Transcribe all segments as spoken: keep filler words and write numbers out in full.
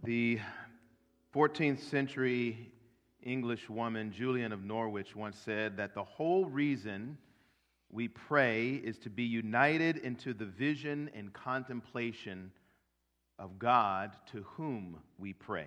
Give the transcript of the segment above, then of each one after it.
The fourteenth century English woman, Julian of Norwich, once said that the whole reason we pray is to be united into the vision and contemplation of God to whom we pray.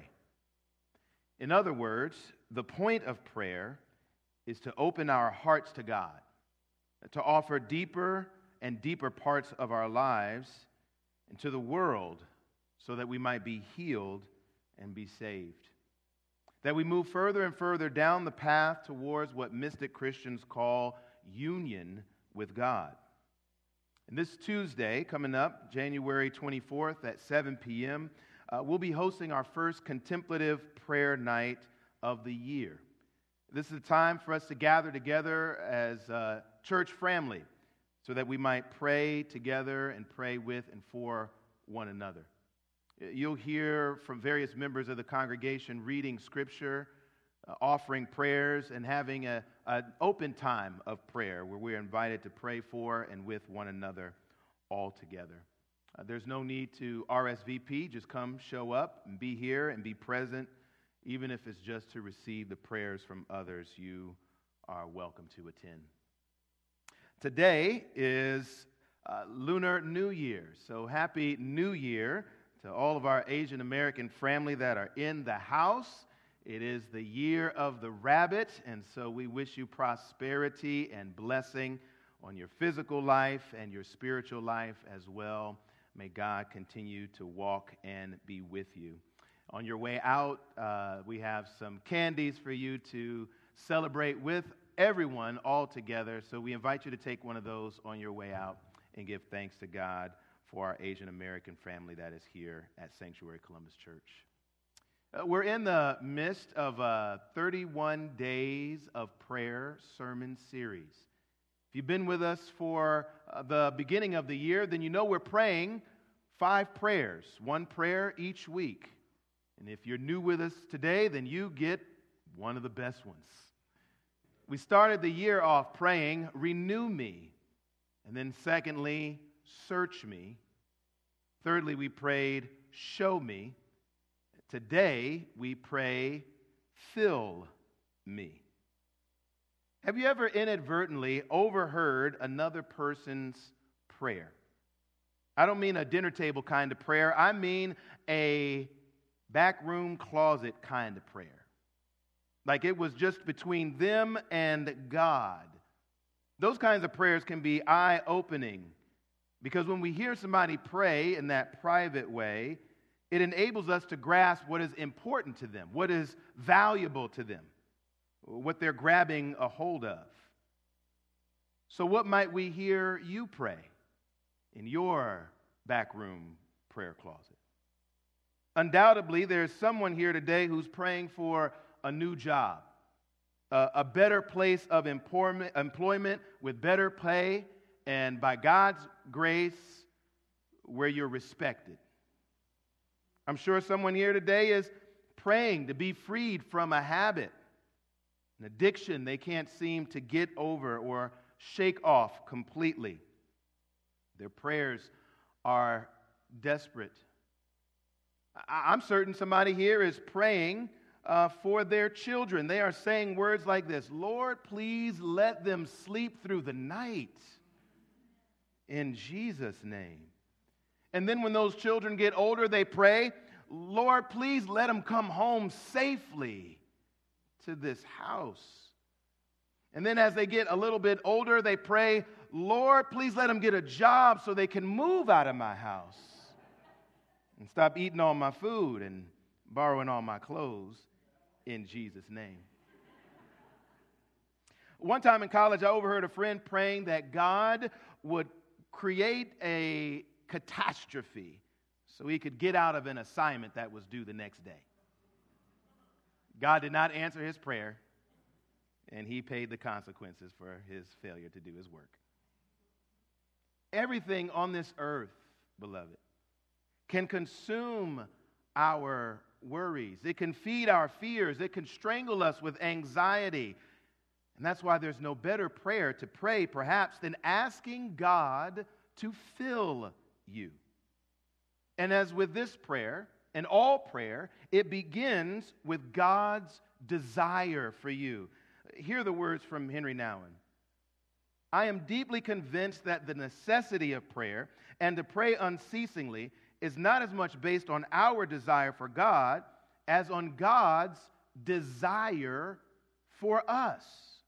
In other words, the point of prayer is to open our hearts to God, to offer deeper and deeper parts of our lives into the world so that we might be healed and be saved. That we move further and further down the path towards what mystic Christians call union with God. And this Tuesday, coming up, January twenty-fourth at seven p.m., uh, we'll be hosting our first contemplative prayer night of the year. This is a time for us to gather together as a church family so that we might pray together and pray with and for one another. You'll hear from various members of the congregation reading Scripture, uh, offering prayers, and having a, an open time of prayer where we're invited to pray for and with one another all together. Uh, there's no need to R S V P. Just come, show up, and be here and be present. Even if it's just to receive the prayers from others, you are welcome to attend. Today is uh, Lunar New Year, so happy New Year to all of our Asian American family that are in the house. It is the year of the rabbit, and so we wish you prosperity and blessing on your physical life and your spiritual life as well. May God continue to walk and be with you. On your way out, uh, we have some candies for you to celebrate with everyone all together, so we invite you to take one of those on your way out and give thanks to God for our Asian American family that is here at Sanctuary Columbus Church. Uh, we're in the midst of a thirty-one days of prayer sermon series. If you've been with us for uh, the beginning of the year, then you know we're praying five prayers, one prayer each week. And if you're new with us today, then you get one of the best ones. We started the year off praying, "Renew me," and then secondly, "Search me." Thirdly, we prayed, "Show me." Today, we pray, "Fill me." Have you ever inadvertently overheard another person's prayer? I don't mean a dinner table kind of prayer. I mean a backroom closet kind of prayer. Like it was just between them and God. Those kinds of prayers can be eye-opening, because when we hear somebody pray in that private way, it enables us to grasp what is important to them, what is valuable to them, what they're grabbing a hold of. So what might we hear you pray in your backroom prayer closet? Undoubtedly, there's someone here today who's praying for a new job, a, a better place of employment, employment with better pay, and by God's grace, where you're respected. I'm sure someone here today is praying to be freed from a habit, an addiction they can't seem to get over or shake off completely. Their prayers are desperate. I'm certain somebody here is praying uh, for their children. They are saying words like this: "Lord, please let them sleep through the night in Jesus' name." And then when those children get older, they pray, "Lord, please let them come home safely to this house." And then as they get a little bit older, they pray, "Lord, please let them get a job so they can move out of my house and stop eating all my food and borrowing all my clothes in Jesus' name." One time in college, I overheard a friend praying that God would create a catastrophe so he could get out of an assignment that was due the next day. God did not answer his prayer, and he paid the consequences for his failure to do his work. Everything on this earth, beloved, can consume our worries. It can feed our fears. It can strangle us with anxiety. And that's why there's no better prayer to pray, perhaps, than asking God to fill you. And as with this prayer, and all prayer, it begins with God's desire for you. Hear the words from Henry Nouwen. I am deeply convinced that the necessity of prayer and to pray unceasingly is not as much based on our desire for God as on God's desire for us.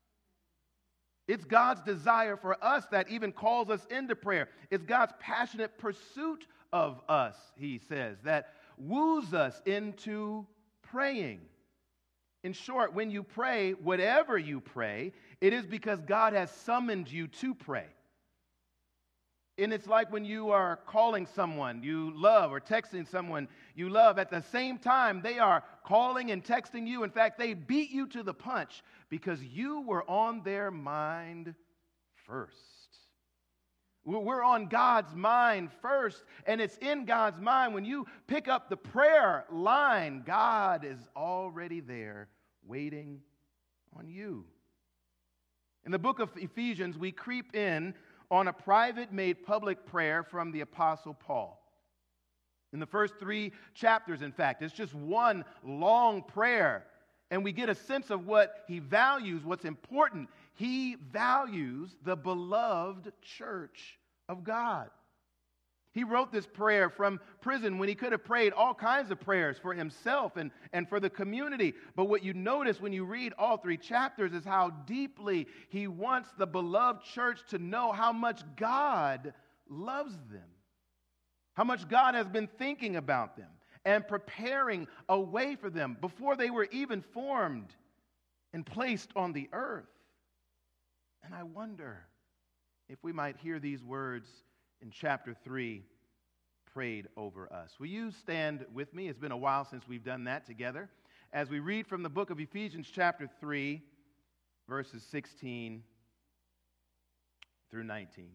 It's God's desire for us that even calls us into prayer. It's God's passionate pursuit of us, he says, that woos us into praying. In short, when you pray, whatever you pray, it is because God has summoned you to pray. And it's like when you are calling someone you love or texting someone you love. At the same time, they are calling and texting you. In fact, they beat you to the punch because you were on their mind first. We're on God's mind first, and it's in God's mind. When you pick up the prayer line, God is already there waiting on you. In the book of Ephesians, we creep in on a private made public prayer from the Apostle Paul. In the first three chapters, in fact, it's just one long prayer, and we get a sense of what he values, what's important. He values the beloved church of God. He wrote this prayer from prison when he could have prayed all kinds of prayers for himself and, and for the community. But what you notice when you read all three chapters is how deeply he wants the beloved church to know how much God loves them, how much God has been thinking about them and preparing a way for them before they were even formed and placed on the earth. And I wonder if we might hear these words in chapter three prayed over us. Will you stand with me? It's been a while since we've done that together. As we read from the book of Ephesians chapter three, verses sixteen through nineteen.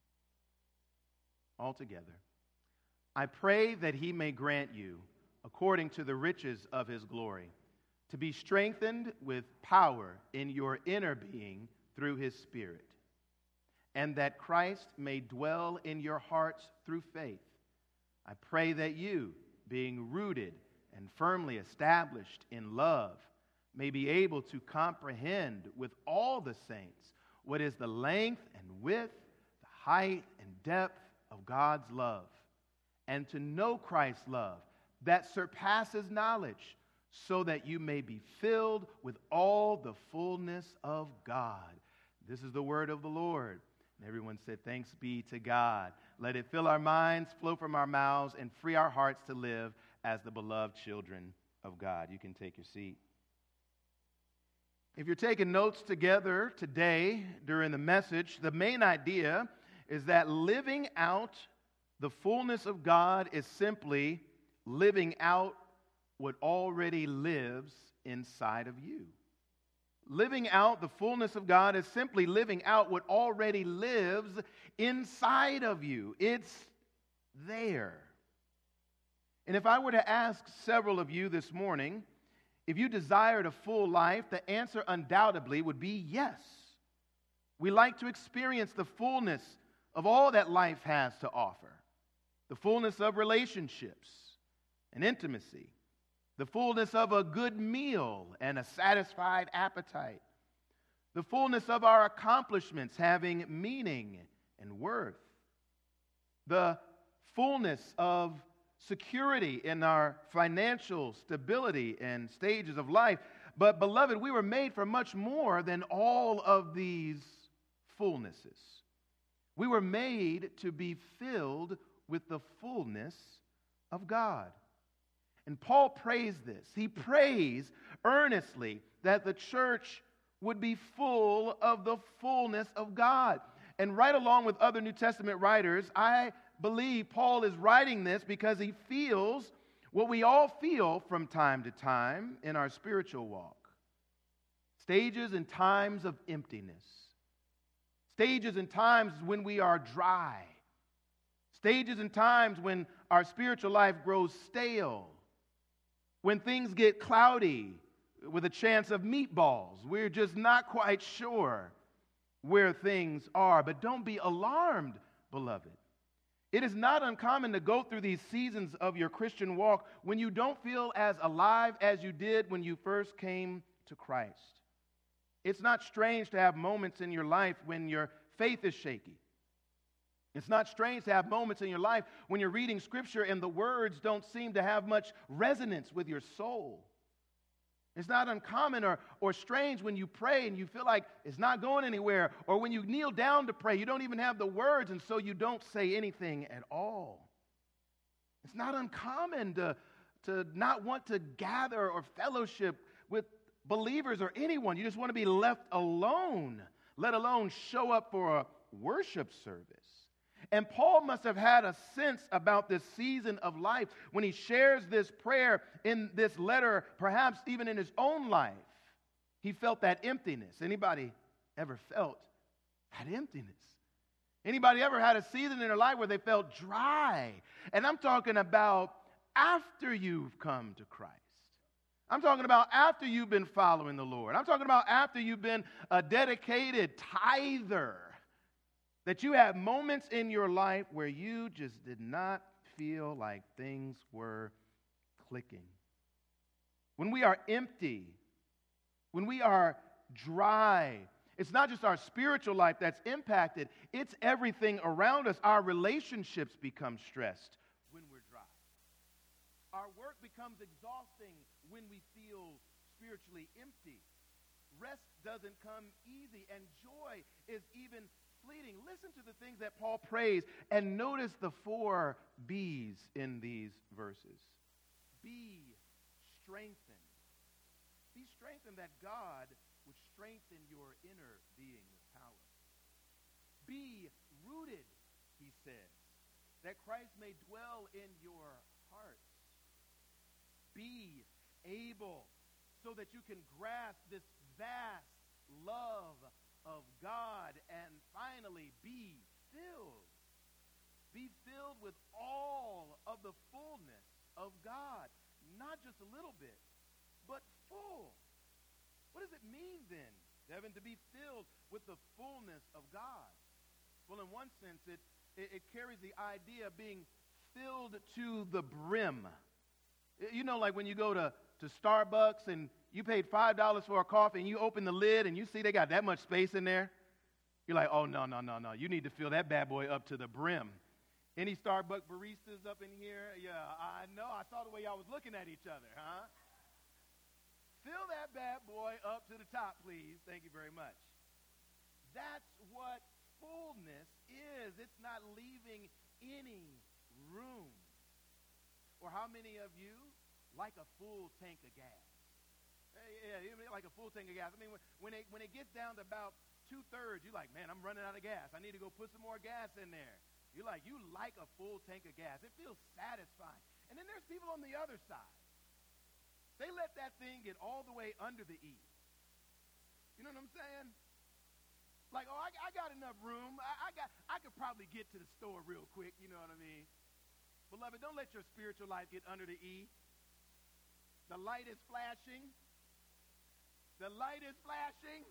All together. I pray that he may grant you, according to the riches of his glory, to be strengthened with power in your inner being through his Spirit, and that Christ may dwell in your hearts through faith. I pray that you, being rooted and firmly established in love, may be able to comprehend with all the saints what is the length and width, the height and depth of God's love, and to know Christ's love that surpasses knowledge, so that you may be filled with all the fullness of God. This is the word of the Lord. And everyone said, thanks be to God. Let it fill our minds, flow from our mouths, and free our hearts to live as the beloved children of God. You can take your seat. If you're taking notes together today during the message, the main idea is that living out the fullness of God is simply living out what already lives inside of you. Living out the fullness of God is simply living out what already lives inside of you. It's there. And if I were to ask several of you this morning, if you desired a full life, the answer undoubtedly would be yes. We like to experience the fullness of all that life has to offer. The fullness of relationships and intimacy. The fullness of a good meal and a satisfied appetite. The fullness of our accomplishments having meaning and worth. The fullness of security in our financial stability and stages of life. But beloved, we were made for much more than all of these fullnesses. We were made to be filled with the fullness of God. And Paul prays this. He prays earnestly that the church would be full of the fullness of God. And right along with other New Testament writers, I believe Paul is writing this because he feels what we all feel from time to time in our spiritual walk. Stages and times of emptiness. Stages and times when we are dry. Stages and times when our spiritual life grows stale. When things get cloudy with a chance of meatballs. We're just not quite sure where things are. But don't be alarmed, beloved. It is not uncommon to go through these seasons of your Christian walk when you don't feel as alive as you did when you first came to Christ. It's not strange to have moments in your life when your faith is shaky. It's not strange to have moments in your life when you're reading Scripture and the words don't seem to have much resonance with your soul. It's not uncommon or, or strange when you pray and you feel like it's not going anywhere, or when you kneel down to pray, you don't even have the words, and so you don't say anything at all. It's not uncommon to, to not want to gather or fellowship with believers or anyone. You just want to be left alone, let alone show up for a worship service. And Paul must have had a sense about this season of life when he shares this prayer in this letter, perhaps even in his own life. He felt that emptiness. Anybody ever felt that emptiness? Anybody ever had a season in their life where they felt dry? And I'm talking about after you've come to Christ. I'm talking about after you've been following the Lord. I'm talking about after you've been a dedicated tither. That you had moments in your life where you just did not feel like things were clicking. When we are empty, when we are dry, it's not just our spiritual life that's impacted, it's everything around us. Our relationships become stressed when we're dry. Our work becomes exhausting when we feel spiritually empty. Rest doesn't come easy, and joy is even fleeting. Listen to the things that Paul prays, and notice the four B's in these verses. Be strengthened. Be strengthened that God would strengthen your inner being with power. Be rooted, he says, that Christ may dwell in your hearts. Be able so that you can grasp this vast love of God, and finally be filled. Be filled with all of the fullness of God. Not just a little bit, but full. What does it mean then, Devin, to be filled with the fullness of God? Well, in one sense, it, it, it carries the idea of being filled to the brim. You know, like when you go to, to Starbucks and you paid five dollars for a coffee and you open the lid and you see they got that much space in there. You're like, oh, no, no, no, no. You need to fill that bad boy up to the brim. Any Starbucks baristas up in here? Yeah, I know. I saw the way y'all was looking at each other, huh? Fill that bad boy up to the top, please. Thank you very much. That's what fullness is. It's not leaving any room. Or how many of you like a full tank of gas? Yeah, like a full tank of gas. I mean, when, when, it, when it gets down to about two-thirds, you're like, man, I'm running out of gas. I need to go put some more gas in there. You're like, you like a full tank of gas. It feels satisfying. And then there's people on the other side. They let that thing get all the way under the E. You know what I'm saying? Like, oh, I, I got enough room. I, I got. I could probably get to the store real quick. You know what I mean? Beloved, don't let your spiritual life get under the E. The light is flashing. The light is flashing.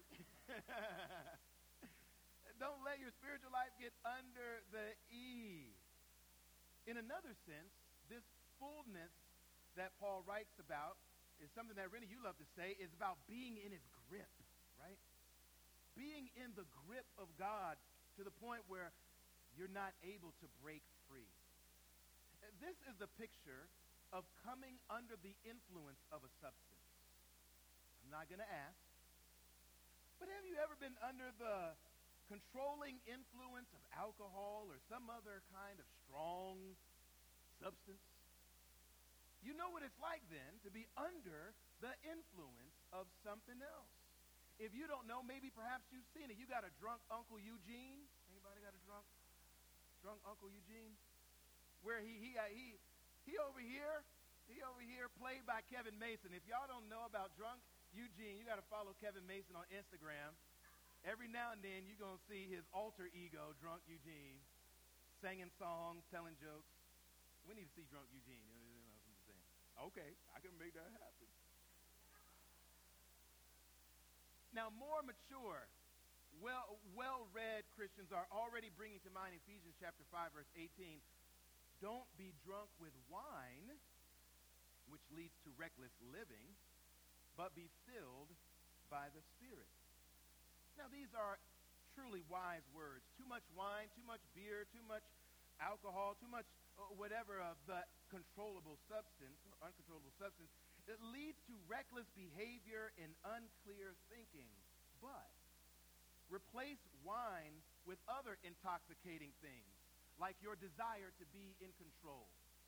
Don't let your spiritual life get under the E. In another sense, this fullness that Paul writes about is something that, Rennie, you love to say, is about being in his grip, right? Being in the grip of God to the point where you're not able to break free. This is the picture of coming under the influence of a substance. I'm not going to ask, but have you ever been under the controlling influence of alcohol or some other kind of strong substance? You know what it's like then to be under the influence of something else. If you don't know, maybe perhaps you've seen it. You got a drunk Uncle Eugene. Anybody got a drunk, drunk Uncle Eugene? Where he he uh, he he over here, he over here played by Kevin Mason. If y'all don't know about drunk Eugene, you got to follow Kevin Mason on Instagram. Every now and then you're going to see his alter ego, drunk Eugene, singing songs, telling jokes. We need to see drunk Eugene. You know what I'm saying? Okay, I can make that happen. Now, more mature, well, well-read Christians are already bringing to mind Ephesians chapter five, verse eighteen. Don't be drunk with wine, which leads to reckless living, but be filled by the Spirit. Now, these are truly wise words. Too much wine, too much beer, too much alcohol, too much uh, whatever of the controllable substance, uncontrollable substance, it leads to reckless behavior and unclear thinking. But replace wine with other intoxicating things, like your desire to be in control.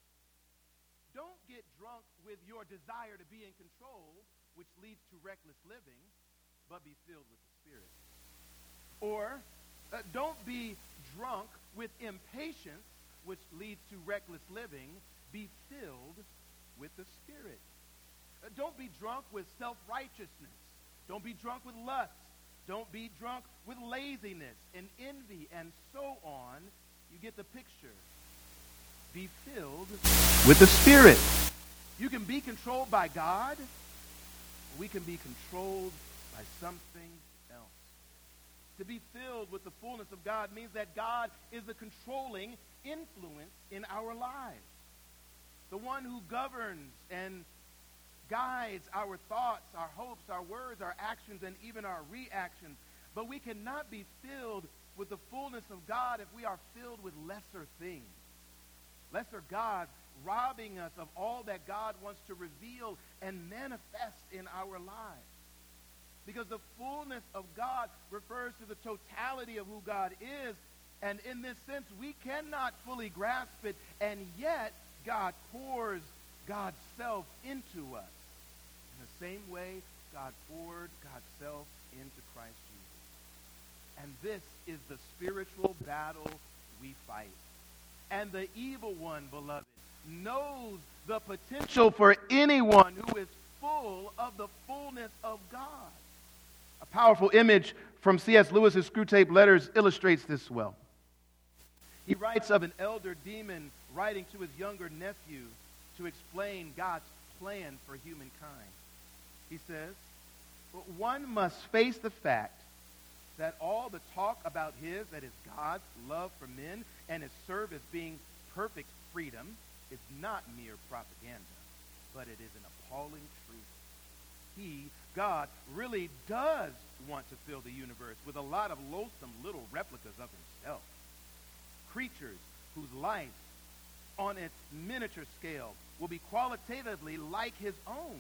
Don't get drunk with your desire to be in control, which leads to reckless living, but be filled with the Spirit. Or uh, don't be drunk with impatience, which leads to reckless living. Be filled with the Spirit. Uh, don't be drunk with self-righteousness. Don't be drunk with lust. Don't be drunk with laziness and envy and so on. You get the picture. Be filled with the Spirit. You can be controlled by God. We can be controlled by something else. To be filled with the fullness of God means that God is the controlling influence in our lives. The one who governs and guides our thoughts, our hopes, our words, our actions, and even our reactions. But we cannot be filled with the fullness of God if we are filled with lesser things. Lesser gods robbing us of all that God wants to reveal and manifest in our lives. Because the fullness of God refers to the totality of who God is. And in this sense, we cannot fully grasp it. And yet, God pours God's self into us. In the same way, God poured God's self into Christ Jesus. And this is the spiritual battle we fight. And the evil one, beloved, knows the potential for anyone who is full of the fullness of God. A powerful image from C S Lewis's Screwtape Letters illustrates this well. He writes of an elder demon writing to his younger nephew to explain God's plan for humankind. He says, one must face the fact that all the talk about his, that is God's love for men and his service being perfect freedom is not mere propaganda, but it is an appalling truth. He, God, really does want to fill the universe with a lot of loathsome little replicas of himself. Creatures whose life, on its miniature scale, will be qualitatively like his own,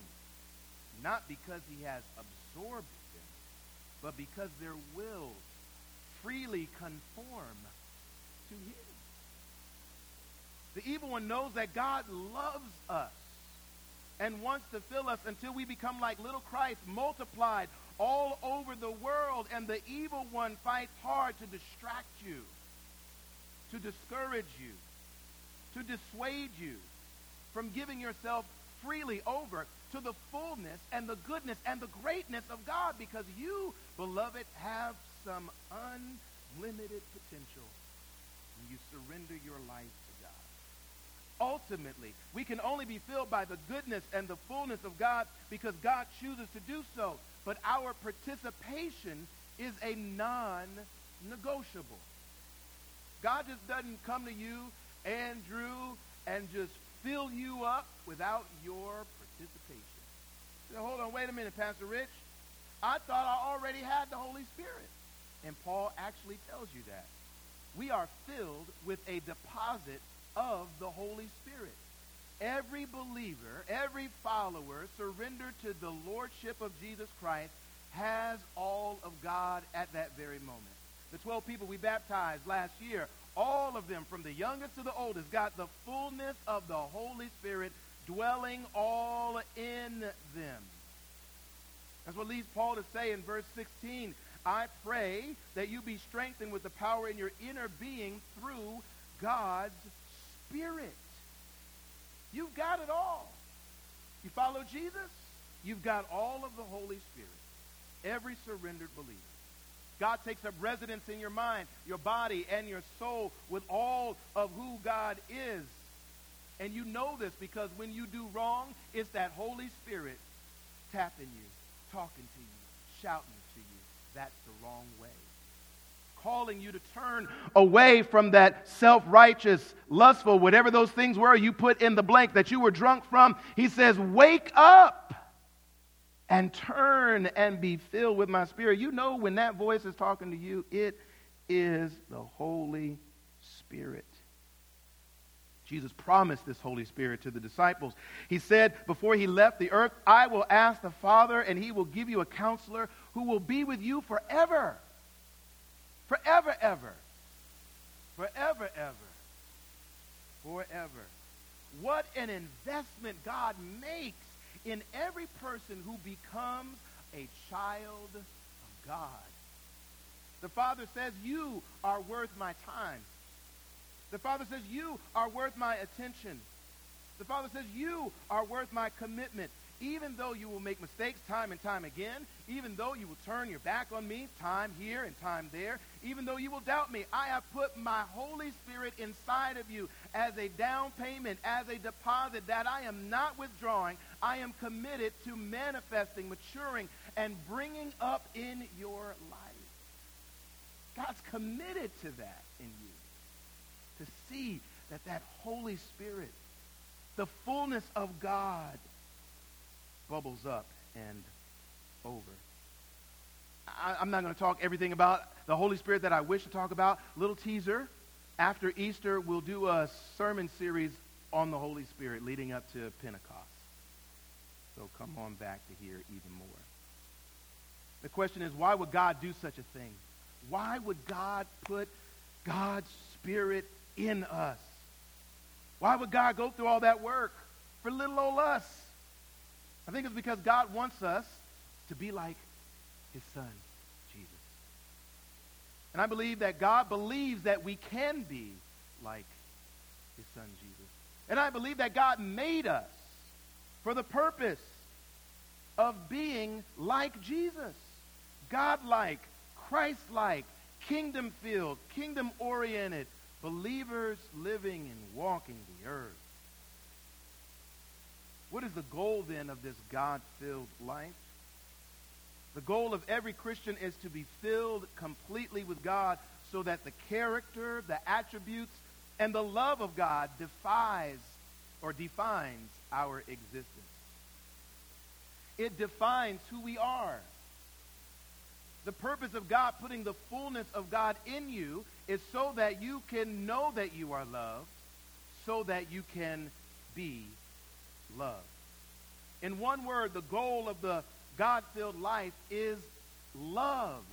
not because he has absorbed them, but because their wills freely conform to his. The evil one knows that God loves us and wants to fill us until we become like little Christ, multiplied all over the world. And the evil one fights hard to distract you, to discourage you, to dissuade you from giving yourself freely over to the fullness and the goodness and the greatness of God, because you, beloved, have some unlimited potential when you surrender your life to God. Ultimately, we can only be filled by the goodness and the fullness of God because God chooses to do so. But our participation is a non-negotiable. God just doesn't come to you, Andrew, and just fill you up without your participation. So, hold on, wait a minute, Pastor Rich. I thought I already had the Holy Spirit. And Paul actually tells you that. We are filled with a deposit of the Holy Spirit. Every believer, every follower surrendered to the lordship of Jesus Christ has all of God at that very moment. The twelve people we baptized last year, all of them, from the youngest to the oldest, got the fullness of the Holy Spirit dwelling all in them. That's what leads Paul to say in verse sixteen, I pray that you be strengthened with the power in your inner being through God's Spirit. You've got it all. You follow Jesus, you've got all of the Holy Spirit. Every surrendered believer. God takes up residence in your mind, your body, and your soul with all of who God is. And you know this because when you do wrong, it's that Holy Spirit tapping you, talking to you, shouting to you. That's the wrong way. calling you to turn away from that self-righteous, lustful, whatever those things were you put in the blank that you were drunk from. He says, wake up and turn and be filled with my Spirit. You know when that voice is talking to you, it is the Holy Spirit. Jesus promised this Holy Spirit to the disciples. He said before he left the earth, I will ask the Father, and he will give you a counselor who will be with you forever. Forever, ever. Forever, ever. Forever. What an investment God makes in every person who becomes a child of God. The Father says, you are worth my time. The Father says, you are worth my attention. The Father says, you are worth my commitment. Even though you will make mistakes time and time again, even though you will turn your back on me time here and time there, even though you will doubt me, I have put my Holy Spirit inside of you as a down payment, as a deposit that I am not withdrawing. I am committed to manifesting, maturing, and bringing up in your life. God's committed to that in you. To see that that Holy Spirit, the fullness of God, bubbles up and over. I, I'm not going to talk everything about the Holy Spirit that I wish to talk about. Little teaser. After Easter, we'll do a sermon series on the Holy Spirit leading up to Pentecost. So come on back to hear even more. The question is, why would God do such a thing? Why would God put God's Spirit in us? Why would God go through all that work for little old us? I think it's because God wants us to be like his son, Jesus. And I believe that God believes that we can be like his son, Jesus. And I believe that God made us for the purpose of being like Jesus. God-like, Christ-like, kingdom-filled, kingdom-oriented, believers living and walking the earth. What is the goal then of this God-filled life? The goal of every Christian is to be filled completely with God so that the character, the attributes, and the love of God defies or defines our existence. It defines who we are. The purpose of God putting the fullness of God in you is so that you can know that you are loved, so that you can be loved. In one word, the goal of the God-filled life is love.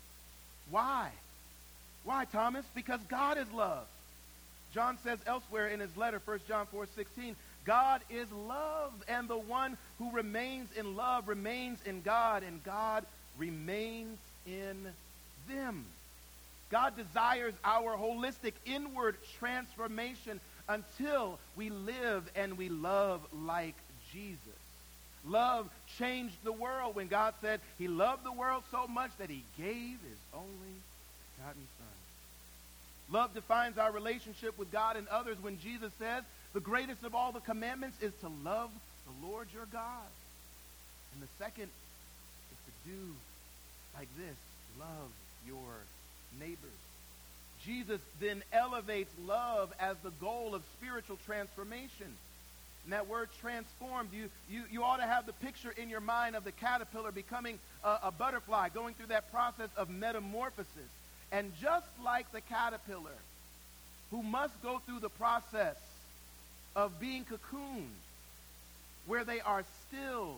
Why? Why, Thomas? Because God is love. John says elsewhere in his letter, First John four sixteen, God is love, and the one who remains in love remains in God, and God remains in them. God desires our holistic inward transformation until we live and we love like Jesus. Love changed the world when God said he loved the world so much that he gave his only begotten son. Love defines our relationship with God and others when Jesus says the greatest of all the commandments is to love the Lord your God. And the second is to do like this, love your neighbors. Jesus then elevates love as the goal of spiritual transformation. And that word transformed, you, you, you ought to have the picture in your mind of the caterpillar becoming a, a butterfly, going through that process of metamorphosis. And just like the caterpillar, who must go through the process of being cocooned, where they are still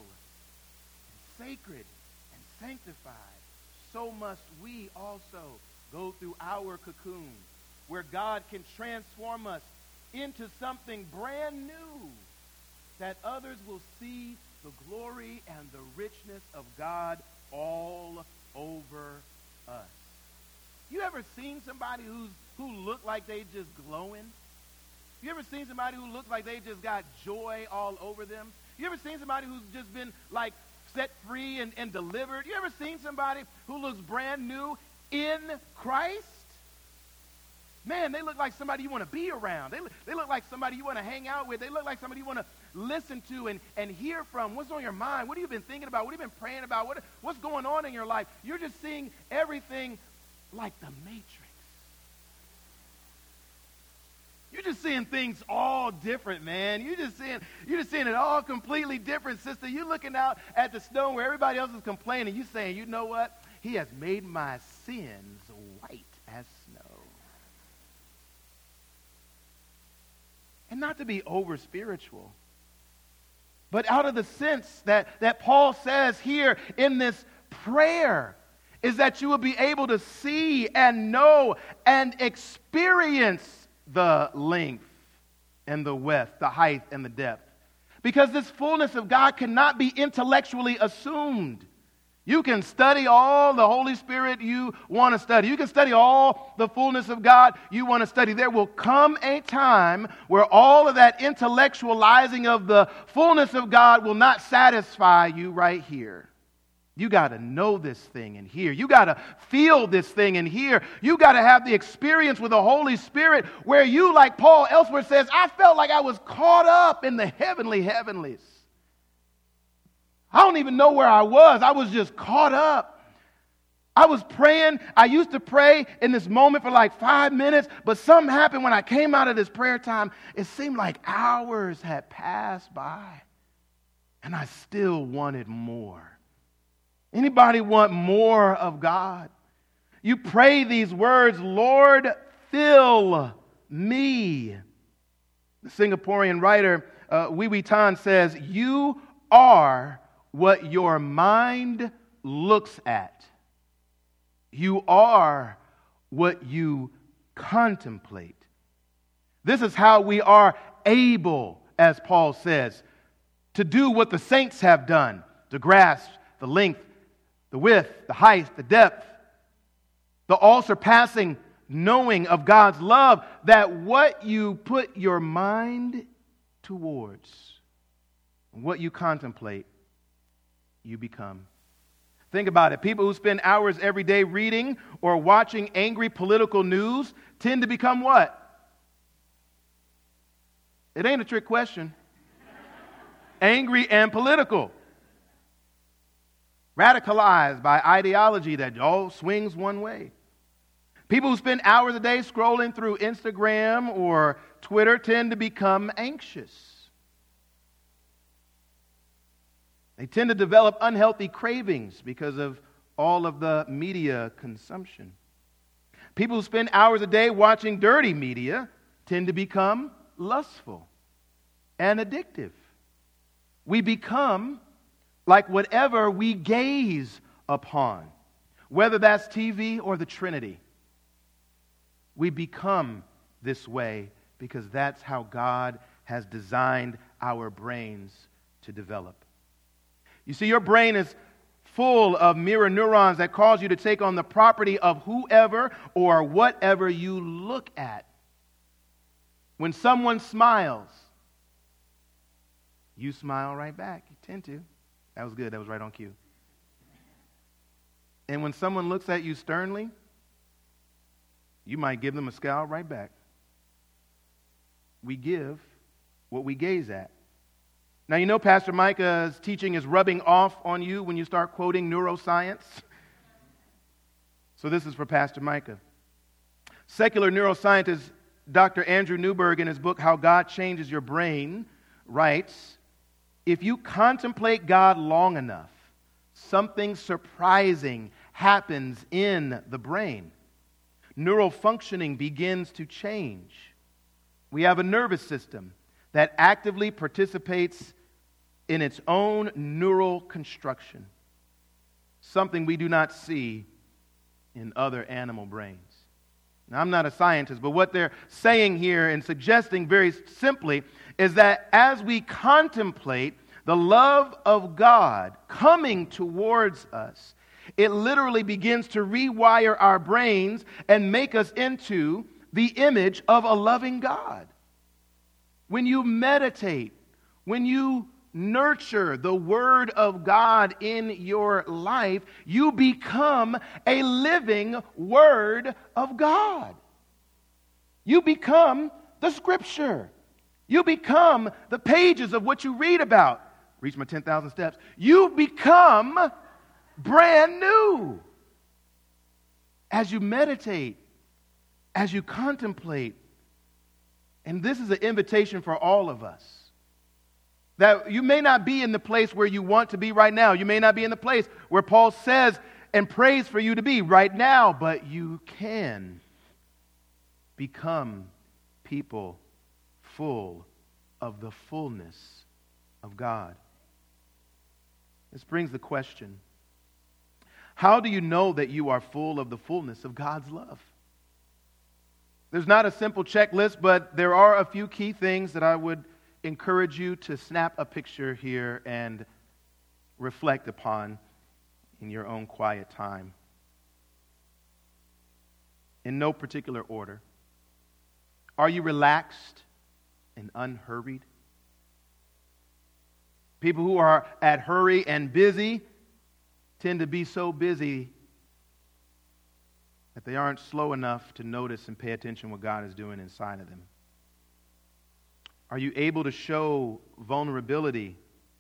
and sacred and sanctified, so must we also go through our cocoon, where God can transform us into something brand new, that others will see the glory and the richness of God all over us. You ever seen somebody who's who look like they just glowing? You ever seen somebody who looks like they just got joy all over them? You ever seen somebody who's just been like set free and, and delivered? You ever seen somebody who looks brand new in Christ? Man, they look like somebody you want to be around. They, they look like somebody you want to hang out with. They look like somebody you want to listen to and, and hear from. What's on your mind? What have you been thinking about? What have you been praying about? What, what's going on in your life? You're just seeing everything like the Matrix. You're just seeing things all different, man. You're just seeing, you're just seeing it all completely different, sister. You're looking out at the snow where everybody else is complaining. You're saying, you know what? He has made my sins white as snow. And not to be over spiritual, but out of the sense that, that Paul says here in this prayer is that you will be able to see and know and experience the length and the width, the height and the depth. Because this fullness of God cannot be intellectually assumed. You can study all the Holy Spirit you want to study. You can study all the fullness of God you want to study. There will come a time where all of that intellectualizing of the fullness of God will not satisfy you right here. You got to know this thing in here. You got to feel this thing in here. You got to have the experience with the Holy Spirit where you, like Paul elsewhere says, I felt like I was caught up in the heavenly heavenlies. I don't even know where I was. I was just caught up. I was praying. I used to pray in this moment for like five minutes, but something happened when I came out of this prayer time. It seemed like hours had passed by, and I still wanted more. Anybody want more of God? You pray these words, Lord, fill me. The Singaporean writer, uh, Wee Wee Tan says, you are what your mind looks at. You are what you contemplate. This is how we are able, as Paul says, to do what the saints have done, to grasp the length, the width, the height, the depth, the all-surpassing knowing of God's love, that what you put your mind towards, what you contemplate, you become. Think about it. People who spend hours every day reading or watching angry political news tend to become what? It ain't a trick question. Angry and political. Radicalized by ideology that all swings one way. People who spend hours a day scrolling through Instagram or Twitter tend to become anxious. They tend to develop unhealthy cravings because of all of the media consumption. People who spend hours a day watching dirty media tend to become lustful and addictive. We become like whatever we gaze upon, whether that's T V or the Trinity. We become this way because that's how God has designed our brains to develop. You see, your brain is full of mirror neurons that cause you to take on the property of whoever or whatever you look at. When someone smiles, you smile right back. You tend to. That was good. That was right on cue. And when someone looks at you sternly, you might give them a scowl right back. We give what we gaze at. Now, you know Pastor Micah's teaching is rubbing off on you when you start quoting neuroscience. So this is for Pastor Micah. Secular neuroscientist Doctor Andrew Newberg, in his book, How God Changes Your Brain, writes, if you contemplate God long enough, something surprising happens in the brain. Neural functioning begins to change. We have a nervous system that actively participates in its own neural construction, something we do not see in other animal brains. Now, I'm not a scientist, but what they're saying here and suggesting very simply is that as we contemplate the love of God coming towards us, it literally begins to rewire our brains and make us into the image of a loving God. When you meditate, when you nurture the Word of God in your life, you become a living Word of God. You become the Scripture. You become the pages of what you read about. Reach my ten thousand steps. You become brand new. as you meditate, as you contemplate. And this is an invitation for all of us. That you may not be in the place where you want to be right now. You may not be in the place where Paul says and prays for you to be right now, but you can become people full of the fullness of God. This brings the question, how do you know that you are full of the fullness of God's love? There's not a simple checklist, but there are a few key things that I would encourage you to snap a picture here and reflect upon in your own quiet time. In no particular order. Are you relaxed and unhurried? People who are at hurry and busy tend to be so busy that they aren't slow enough to notice and pay attention what God is doing inside of them. Are you able to show vulnerability?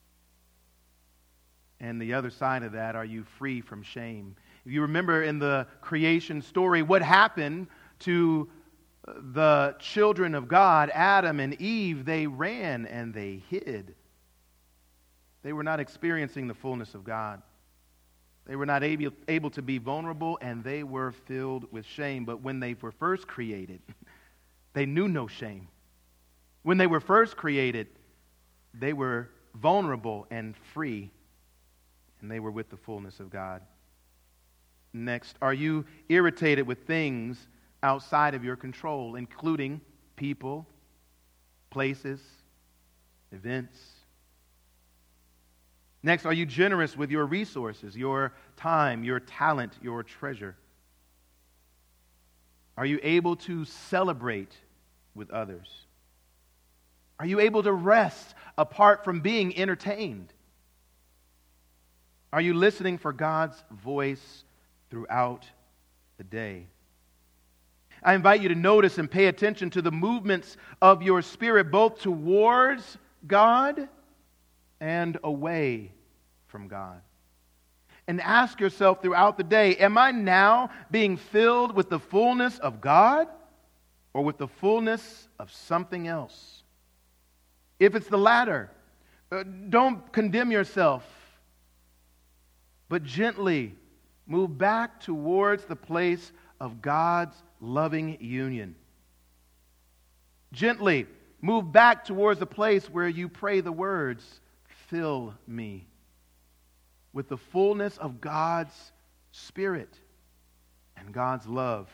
And the other side of that, are you free from shame? If you remember in the creation story, what happened to the children of God, Adam and Eve? They ran and they hid. They were not experiencing the fullness of God. They were not able, able to be vulnerable, and they were filled with shame. But when they were first created, they knew no shame. When they were first created, they were vulnerable and free, and they were with the fullness of God. Next, are you irritated with things outside of your control, including people, places, events? Next, are you generous with your resources, your time, your talent, your treasure? Are you able to celebrate with others? Are you able to rest apart from being entertained? Are you listening for God's voice throughout the day? I invite you to notice and pay attention to the movements of your spirit, both towards God and away from God. And ask yourself throughout the day, am I now being filled with the fullness of God or with the fullness of something else? If it's the latter, uh, don't condemn yourself, but gently move back towards the place of God's loving union. Gently move back towards the place where you pray the words, "Fill me with the fullness of God's Spirit and God's love."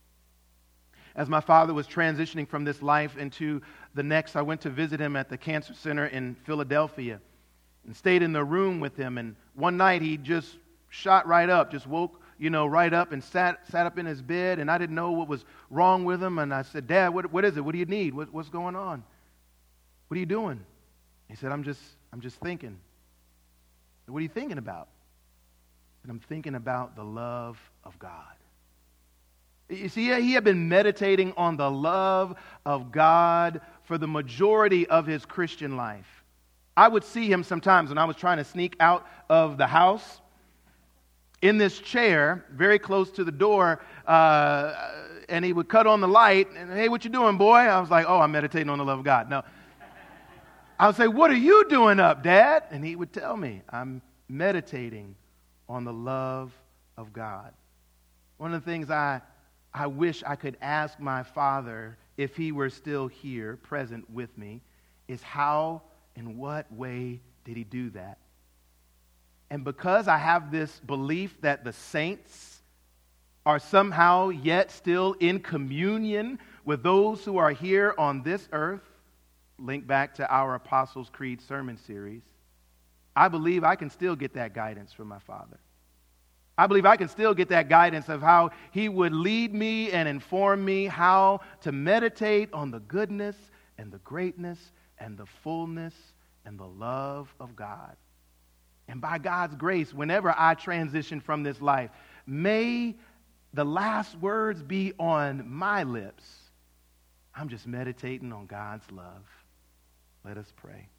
As my father was transitioning from this life into the next, I went to visit him at the cancer center in Philadelphia and stayed in the room with him. And one night he just shot right up, just woke, you know, right up and sat sat up in his bed, and I didn't know what was wrong with him. And I said, "Dad, what what is it? What do you need? What, what's going on? What are you doing?" He said, "I'm just I'm just thinking." "What are you thinking about?" And I'm thinking about the love of God. You see, he had been meditating on the love of God for the majority of his Christian life. I would see him sometimes when I was trying to sneak out of the house in this chair very close to the door, uh, and he would cut on the light and, "Hey, what you doing, boy?" I was like, "Oh, I'm meditating on the love of God." No. I would say, "What are you doing up, Dad?" And he would tell me, "I'm meditating on the love of God." One of the things I, I wish I could ask my father, if he were still here, present with me, is how, in what way did he do that? And because I have this belief that the saints are somehow yet still in communion with those who are here on this earth, link back to our Apostles' Creed sermon series, I believe I can still get that guidance from my father. I believe I can still get that guidance of how he would lead me and inform me how to meditate on the goodness and the greatness and the fullness and the love of God. And by God's grace, whenever I transition from this life, may the last words be on my lips. I'm just meditating on God's love. Let us pray.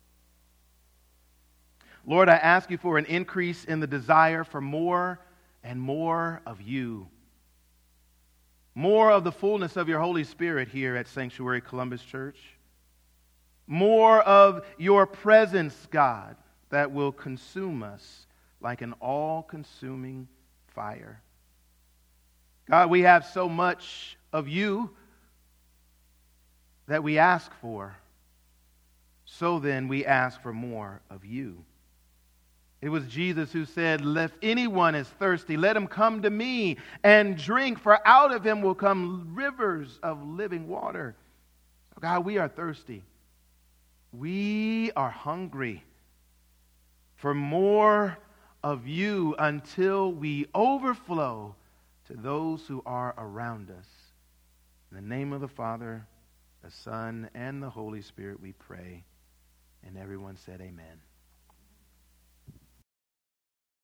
Lord, I ask you for an increase in the desire for more and more of you. More of the fullness of your Holy Spirit here at Sanctuary Columbus Church. More of your presence, God, that will consume us like an all-consuming fire. God, we have so much of you that we ask for. So then we ask for more of you. It was Jesus who said, if anyone is thirsty, let him come to me and drink, for out of him will come rivers of living water. God, we are thirsty. We are hungry for more of you until we overflow to those who are around us. In the name of the Father, the Son, and the Holy Spirit we pray. And everyone said amen.